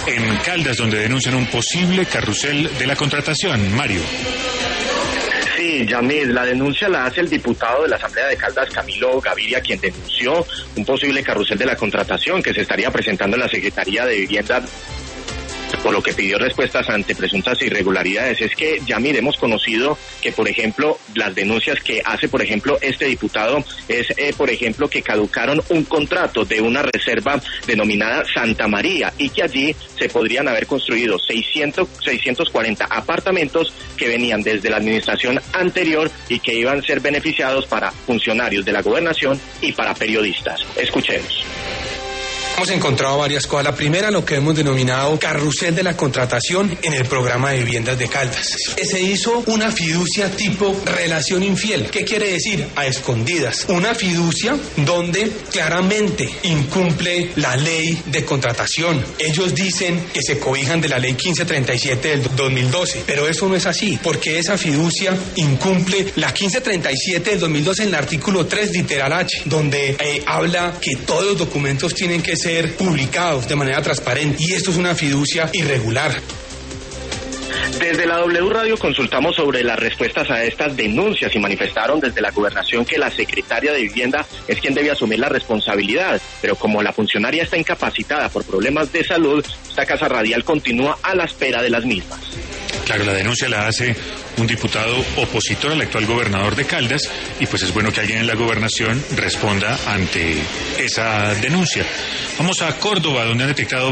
en Caldas, donde denuncian un posible carrusel de la contratación. Mario. Sí, Yamid, la denuncia la hace el diputado de la Asamblea de Caldas, Camilo Gaviria, quien denunció un posible carrusel de la contratación que se estaría presentando en la Secretaría de Vivienda, por lo que pidió respuestas ante presuntas irregularidades. Es que, Yamid, hemos conocido que, por ejemplo, las denuncias que hace, por ejemplo, este diputado es, por ejemplo, que caducaron un contrato de una reserva denominada Santa María y que allí se podrían haber construido 640 apartamentos que venían desde la administración anterior y que iban a ser beneficiados para funcionarios de la gobernación y para periodistas. Escuchemos. Hemos encontrado varias cosas. La primera, lo que hemos denominado carrusel de la contratación en el programa de viviendas de Caldas. Se hizo una fiducia tipo relación infiel. ¿Qué quiere decir? A escondidas. Una fiducia donde claramente incumple la ley de contratación. Ellos dicen que se cobijan de la ley 1537 del 2012, pero eso no es así, porque esa fiducia incumple la 1537 del 2012 en el artículo 3, literal H, donde habla que todos los documentos tienen que ser publicados de manera transparente, y esto es una fiducia irregular. Desde la W Radio consultamos sobre las respuestas a estas denuncias y manifestaron desde la gobernación que la secretaria de Vivienda es quien debe asumir la responsabilidad, pero como la funcionaria está incapacitada por problemas de salud, esta casa radial continúa a la espera de las mismas. Claro, la denuncia la hace un diputado opositor al actual gobernador de Caldas y pues es bueno que alguien en la gobernación responda ante esa denuncia. Vamos a Córdoba, donde han detectado